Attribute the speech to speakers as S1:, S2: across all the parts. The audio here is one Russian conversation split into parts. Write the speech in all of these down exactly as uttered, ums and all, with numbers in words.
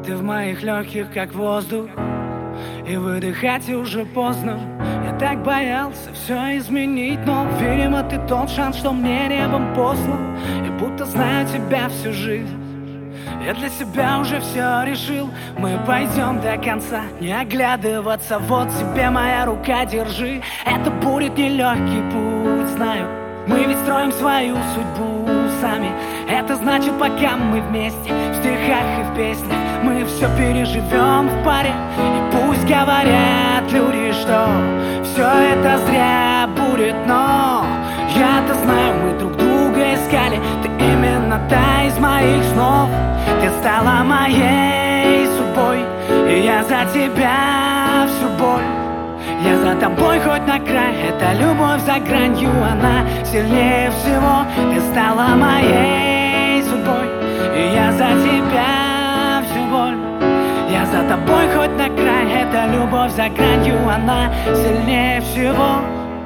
S1: Ты в моих легких, как воздух, и выдыхать уже поздно. Я так боялся все изменить, но, видимо, ты тот шанс, что мне небом послан. И будто знаю тебя всю жизнь, я для себя уже все решил. Мы пойдем до конца, не оглядываться. Вот тебе моя рука, держи. Это будет нелегкий путь, знаю. Мы ведь строим свою судьбу сами. Это значит, пока мы вместе, в стихах и в песнях, мы все переживем в паре. И пусть говорят люди, что все это зря будет, но я-то знаю, мы друг друга искали. Ты именно та из моих снов. Ты стала моей судьбой, и я за тебя всю боль. Я за тобой хоть на край, это любовь за гранью, она сильнее всего. Ты стала моей судьбой, и я за тебя всю боль. Я за тобой хоть на край, это любовь за гранью, она сильнее всего.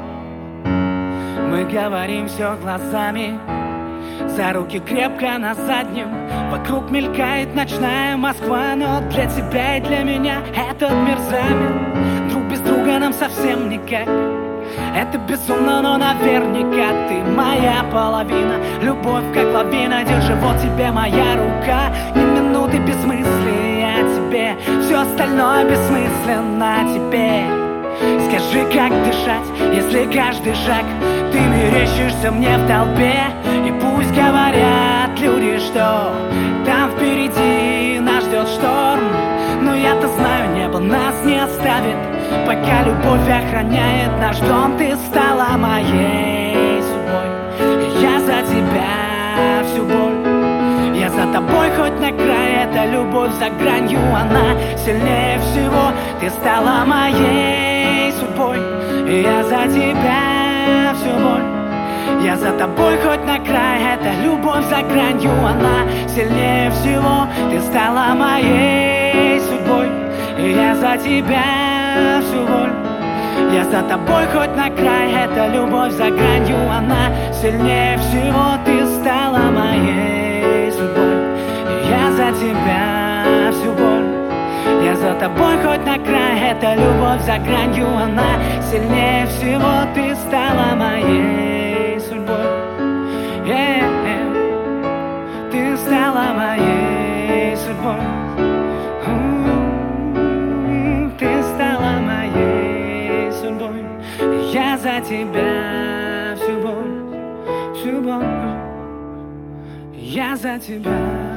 S1: Мы говорим все глазами, за руки крепко на заднем. Вокруг мелькает ночная Москва, но для тебя и для меня этот мир замер. Друг без друга нам совсем никак. Это безумно, но наверняка ты моя половина. Любовь как лавина, держи, вот тебе моя рука. Ни минуты бессмыслия тебе, все остальное бессмысленно теперь. Скажи, как дышать, если каждый шаг ты мерещишься мне в толпе. И пусть говорят люди, что там впереди нас ждет шторм, но я-то знаю, небо нас не оставит, пока любовь охраняет наш дом. Ты стала моей судьбой, и я за тебя всю боль. Я за тобой хоть на край, это любовь за гранью, она сильнее всего. Ты стала моей судьбой, и я за тебя всю боль. Я за тобой хоть на край, это любовь за гранью, она сильнее всего. Ты стала моей судьбой, и я за тебя всю боль. Я за тобой хоть на край, это любовь за гранью, она сильнее всего. Ты стала моей судьбой, и я за тебя всю боль. Я за тобой хоть на край, это любовь за гранью, она сильнее всего. Ты стала моей судьбой, yeah. Ты стала моей судьбой, mm-hmm. Ты стала моей судьбой. Я за тебя всю боль, всю боль. Я за тебя.